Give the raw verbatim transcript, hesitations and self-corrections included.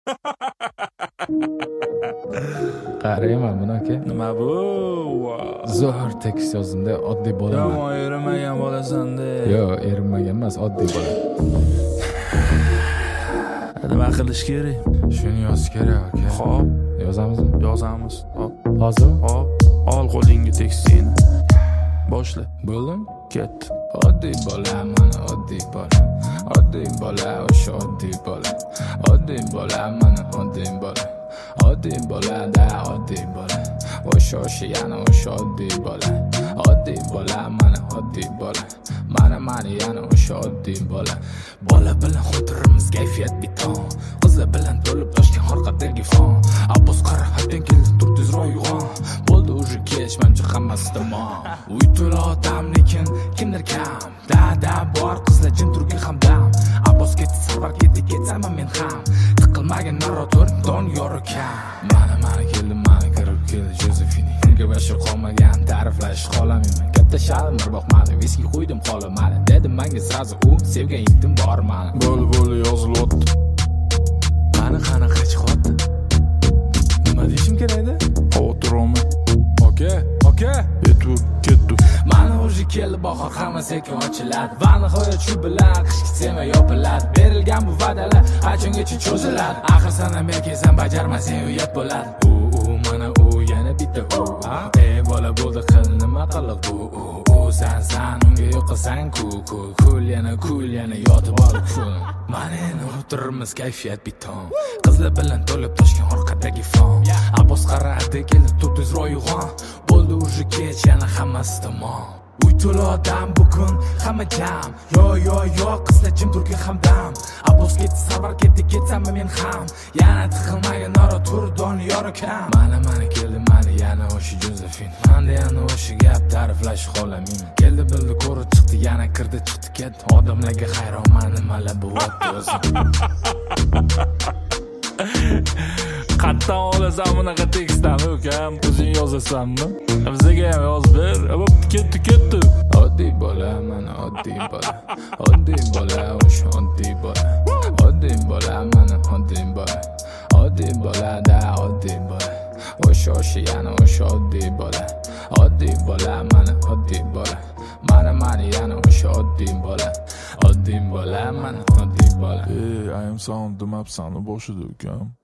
qarayman buni aka. Nima bu? Zo'r tekst yozdim-da, oddiy bo'laman. Yomon erinmagan bo'lasan-da. Yo'q, erinmagan emas, oddiy bo'laman. Nima qilish kerak? Shuni yozish kerak aka. Xo'p, yozamizmi? Yozamiz. Hop. Hozirmi? Hop. Ol qo'lingga tekstingni. Boshla. Bo'ldimi? Ketdi. Oddiy bo'laman, oddiy bola. Oddiy bola, o'sha oddiy bola. Oddiy bo'laman, oddiy bola. Oddiy bo'lada, oddiy bola. O'sha o'sha yana o'sha oddiy bola. Oddiy bo'laman, oddiy bola. Mana mana yana o'sha oddiy bola. Bola bilan xotirimiz kayfiyat biton. Qizlar bilan to'lib toshgan orqadagi fon. Abbos qara haddan keldi tur tezroq uyg'on. Bo'ldi уже kech mencha hammasi tamom. Uy to'la odam lekin kimdir kam. Da da bor qizlar jim turgan hamdam. Abbos ketdi sarvar ketdi ketsaman men ham. Tiqilmagan narator Doniyor kam. Mana mana keldi mana kirib keldi Josephine. Unga boshqa qolmagan ta'riflash qolamayman. Katta shalim boqmadi viski qo'ydim xolamadi. Dedim menga srazu u sevgan yigitim bor mani. Bo'l bo'l yozilyapti. Qani qani qachqotdi. Nima deyishim kerakdi? Xotirami. Oka, oka. Etu, ketdi. Mana o'zi keldi bahor hamma sekin ochiladi. Va nihoyat shu bilan qishki sema yopiladi. Berilgan bu va'dalar qachongacha cho'ziladi. Axir sana melkezan bajarmasang uyat bo'ladi. U u mana u yana bitta u. Ey bola bo'ldi qil nima qiliq bu u. U san san unga yo'qasan ku ku. Kul yana kul yana yotib ol kul. Mana endi o'tirimiz kayfiyat biton. Qizlar bilan to'lib toshgan orqadagi fon. Abbos qaradi keldi tur tezroq uyg'on. Bo'ldi уже kech yana hammasi tamom. Uy to'la odam bugun hamma jam. Yo yo yo qizlar jim turgan hamdam. Abbos ketdi sarvar ketdi ketsaman men ham. Yana tiqilmagan nora tur Doniyor kam. Mana mana keldi mana yana o'sha Josephine. Manda yana o'sha gap ta'riflash qolamayman. Keldi bildi ko'rib chiqdi yana kirdi chiqdi ketdi. Odamlarga hayronman nimalar bo'lyapti o'zi. Qatdan olasan bunaqa tekstlarni ukam, o'zing yozasanmi? Bizga ham yozib ber. Hop, ketdi, ketdi. Oddiy bo'laman, oddiy bola. Oddiy bola, o'sha oddiy bola. Oddiy bo'laman, oddiy bola. Oddiy bo'lada, oddiy bola. O'sha o'sha yana o'sha oddiy bola. Oddiy bo'laman, oddiy bola. Mana mana yana o'sha oddiy bola. Oddiy bo'laman, oddiy bola. Ey, I am sound demapsan boshida ukam.